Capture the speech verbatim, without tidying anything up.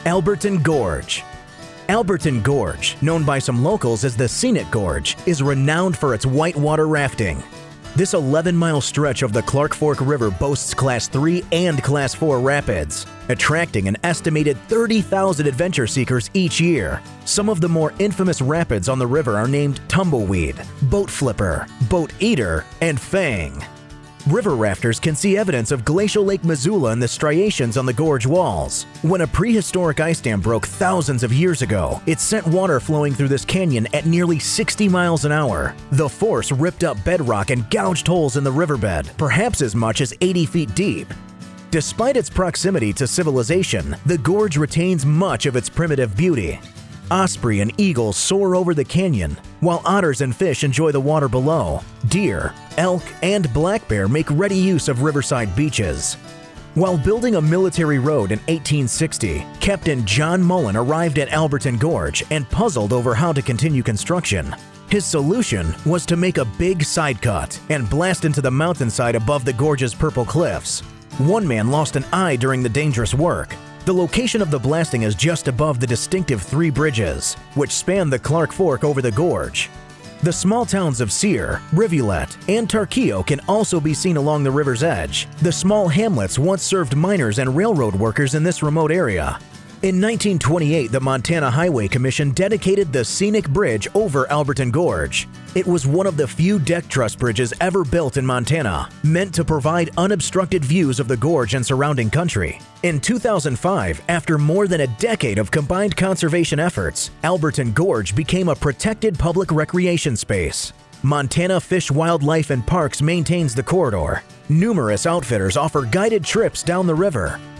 Alberton Gorge. Alberton Gorge, known by some locals as the Scenic Gorge, is renowned for its whitewater rafting. This eleven mile stretch of the Clark Fork River boasts Class three and Class four rapids, attracting an estimated thirty thousand adventure seekers each year. Some of the more infamous rapids on the river are named Tumbleweed, Boat Flipper, Boat Eater, and Fang. River rafters can see evidence of glacial Lake Missoula in the striations on the gorge walls. When a prehistoric ice dam broke thousands of years ago, it sent water flowing through this canyon at nearly sixty miles an hour. The force ripped up bedrock and gouged holes in the riverbed, perhaps as much as eighty feet deep. Despite its proximity to civilization, the gorge retains much of its primitive beauty. Osprey and eagles soar over the canyon, while otters and fish enjoy the water below. Deer, elk, and black bear make ready use of riverside beaches. While building a military road in eighteen sixty, Captain John Mullen arrived at Alberton Gorge and puzzled over how to continue construction. His solution was to make a big side cut and blast into the mountainside above the gorge's purple cliffs. One man lost an eye during the dangerous work. The location of the blasting is just above the distinctive Three Bridges, which span the Clark Fork over the gorge. The small towns of Sear, Rivulet, and Tarkio can also be seen along the river's edge. The small hamlets once served miners and railroad workers in this remote area. In nineteen twenty-eight, the Montana Highway Commission dedicated the Scenic Bridge over Alberton Gorge. It was one of the few deck truss bridges ever built in Montana, meant to provide unobstructed views of the gorge and surrounding country. In two thousand five, after more than a decade of combined conservation efforts, Alberton Gorge became a protected public recreation space. Montana Fish, Wildlife and Parks maintains the corridor. Numerous outfitters offer guided trips down the river.